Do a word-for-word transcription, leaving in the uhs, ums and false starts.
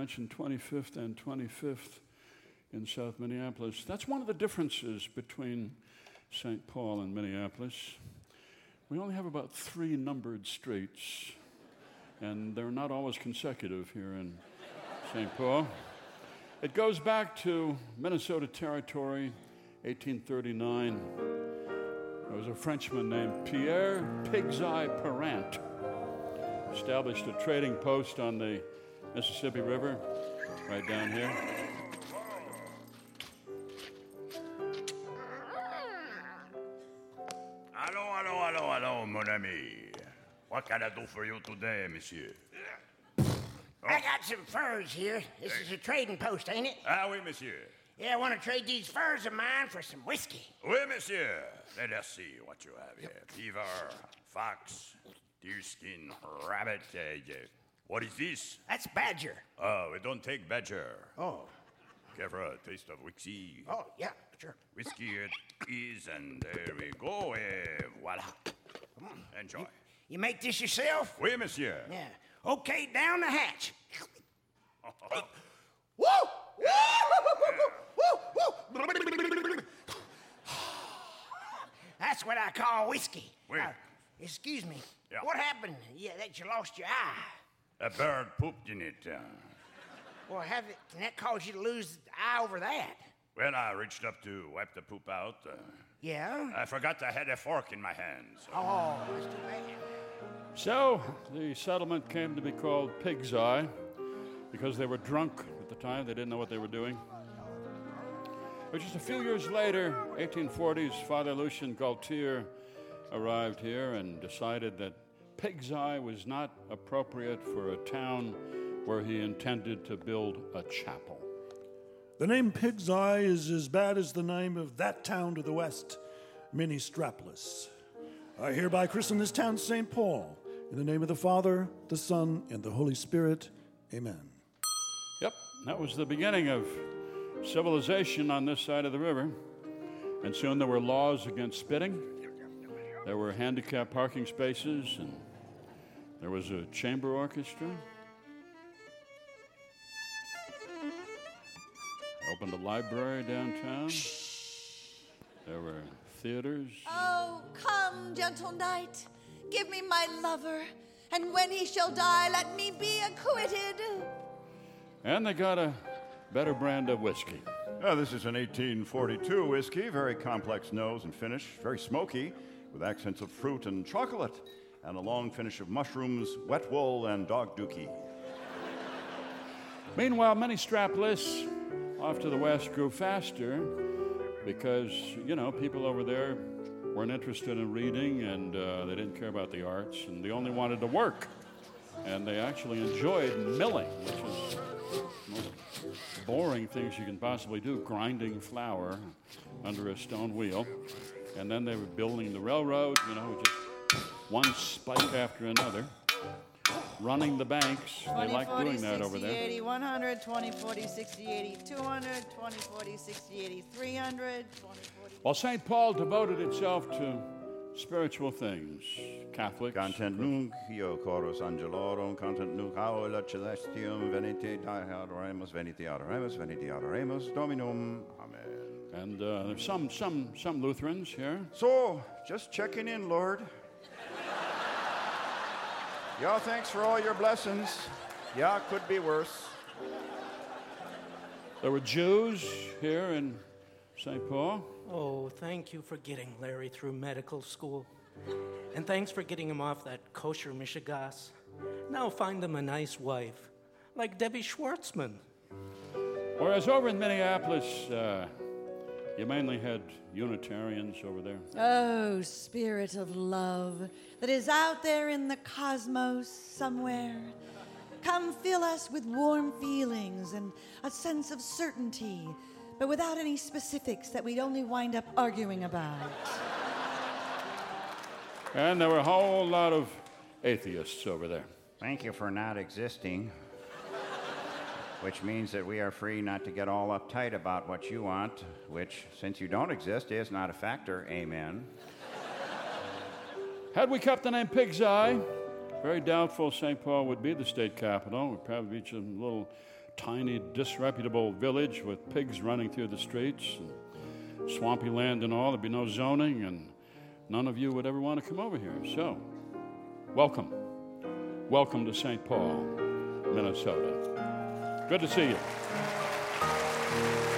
mentioned twenty-fifth and twenty-fifth in South Minneapolis. That's one of the differences between Saint Paul and Minneapolis. We only have about three numbered streets, and they're not always consecutive here in Saint Paul. It goes back to Minnesota Territory, eighteen thirty-nine. There was a Frenchman named Pierre Pigseye Parent, established a trading post on the Mississippi River, right down here. Hello, hello, hello, hello, mon ami. What can I do for you today, monsieur? Oh. I got some furs here. This is a trading post, ain't it? Ah, oui, monsieur. Yeah, I want to trade these furs of mine for some whiskey. Oui, monsieur. Let us see what you have here. Beaver, fox, deerskin, rabbit. Uh, uh, what is this? That's badger. Oh, we don't take badger. Oh. Give her a taste of whiskey. Oh, yeah, sure. Whiskey it is, and there we go. Uh, voila. Enjoy. You, you make this yourself? Oui, monsieur. Yeah. Okay, down the hatch. Woo! That's what I call whiskey. Wait. Uh, excuse me. Yeah. What happened? Yeah, that you lost your eye. A bird pooped in it. Uh, Well, have it, can that cause you to lose the eye over that? when I reached up to wipe the poop out, uh, Yeah? I forgot I had a fork in my hands. Oh, that's too bad. So the settlement came to be called Pig's Eye because they were drunk at the time. They didn't know what they were doing. But just a few years later, eighteen forties, Father Lucian Gaultier arrived here and decided that Pig's Eye was not appropriate for a town where he intended to build a chapel. The name Pig's Eye is as bad as the name of that town to the west, Minnestrapolis. I hereby christen this town Saint Paul, in the name of the Father, the Son, and the Holy Spirit. Amen. Yep, that was the beginning of civilization on this side of the river. And soon there were laws against spitting. There were handicapped parking spaces, and there was a chamber orchestra. Opened a library downtown. There were theaters. Oh, come, gentle knight, give me my lover, and when he shall die, let me be acquitted. And they got a better brand of whiskey. Uh, this is an eighteen forty-two whiskey, very complex nose and finish, very smoky, with accents of fruit and chocolate, and a long finish of mushrooms, wet wool, and dog dookie. Meanwhile, Minnestrapolis, off to the west, grew faster because, you know, people over there weren't interested in reading, and uh, they didn't care about the arts, and they only wanted to work. And they actually enjoyed milling, which is the most boring things you can possibly do, grinding flour under a stone wheel. And then they were building the railroad, you know, just one spike after another. Running the banks. They like doing that over there. eighty, one hundred, twenty, forty, sixty, eighty, two hundred, twenty, forty, sixty, eighty, three hundred, twenty, forty. While Saint Paul devoted itself to spiritual things, Catholics. Content nunc, io chorus angelorum, content nunc aula celestium, venite adoremus, venite adoremus, venite adoremus, Dominum. Amen. And uh, there's some, some, some Lutherans here. So, just checking in, Lord. Yeah, thanks for all your blessings. Yeah, could be worse. There were Jews here in Saint Paul. Oh, thank you for getting Larry through medical school. And thanks for getting him off that kosher mishigas. Now find him a nice wife, like Debbie Schwartzman. Whereas over in Minneapolis, uh, you mainly had Unitarians over there. Oh, spirit of love that is out there in the cosmos somewhere. Come fill us with warm feelings and a sense of certainty, but without any specifics that we'd only wind up arguing about. And there were a whole lot of atheists over there. Thank you for not existing. Which means that we are free not to get all uptight about what you want, which, since you don't exist, is not a factor. Amen. Had we kept the name Pig's Eye, very doubtful Saint Paul would be the state capital. It would probably be some little tiny, disreputable village with pigs running through the streets and swampy land and all. There'd be no zoning, and none of you would ever want to come over here. So, welcome. Welcome to Saint Paul, Minnesota. Good to see you.